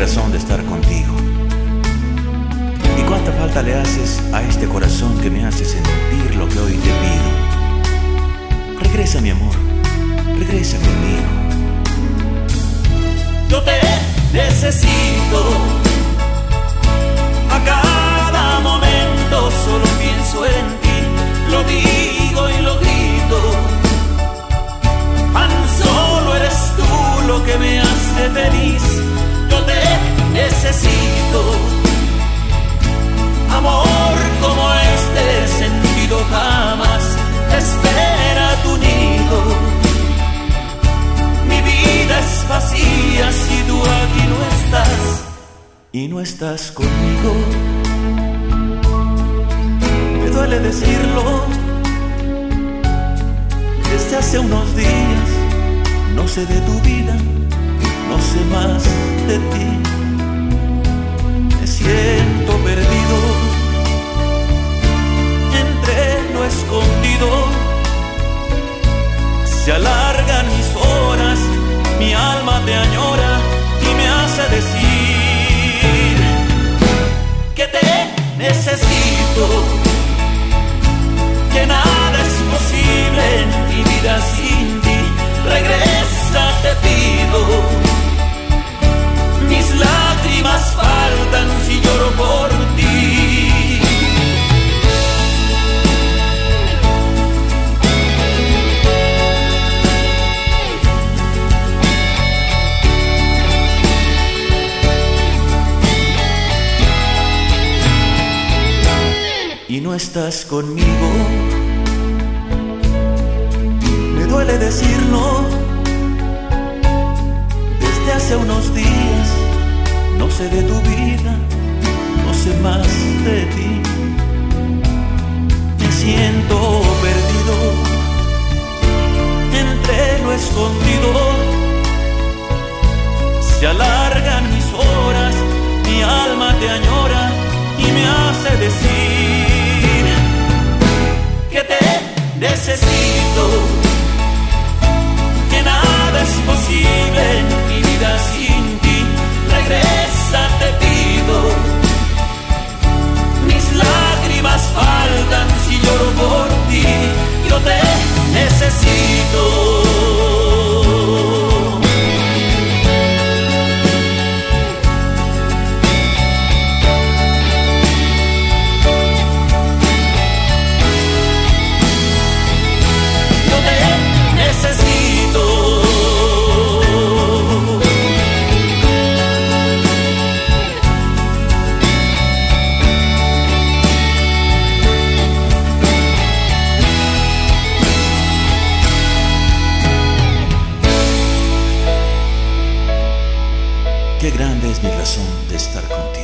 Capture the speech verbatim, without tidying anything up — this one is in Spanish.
razón de estar contigo. Y cuánta falta le haces a este corazón que me hace sentir lo que hoy te pido. Regresa, mi amor, regresa conmigo. Yo te necesito, a cada momento solo pienso en ti, lo digo y lo grito, tan solo eres tú lo que me hace feliz. Yo te necesito, amor como este sentido jamás te espera tu nido. Mi vida es vacía si tú aquí no estás y no estás conmigo. Me duele decirlo, desde hace unos días no sé de tu vida, no sé más de ti. Me siento perdido entre lo escondido. Se alargan mis horas, mi alma te añora y me hace decir que te necesito, que nada es posible en mi vida sin ti. Regresa, te pido, mis lágrimas faltan si lloro por ti. Y no estás conmigo. Me duele decirlo, desde hace unos días no sé de tu vida, no sé más de ti. Me siento perdido entre lo escondido. Se alargan mis horas, mi alma te añora y me hace decir que te necesito, que nada es posible en mi vida sin ti. Regresa, te pido, mis lágrimas faltan si lloro por ti. Yo te necesito. Qué grande es mi razón de estar contigo.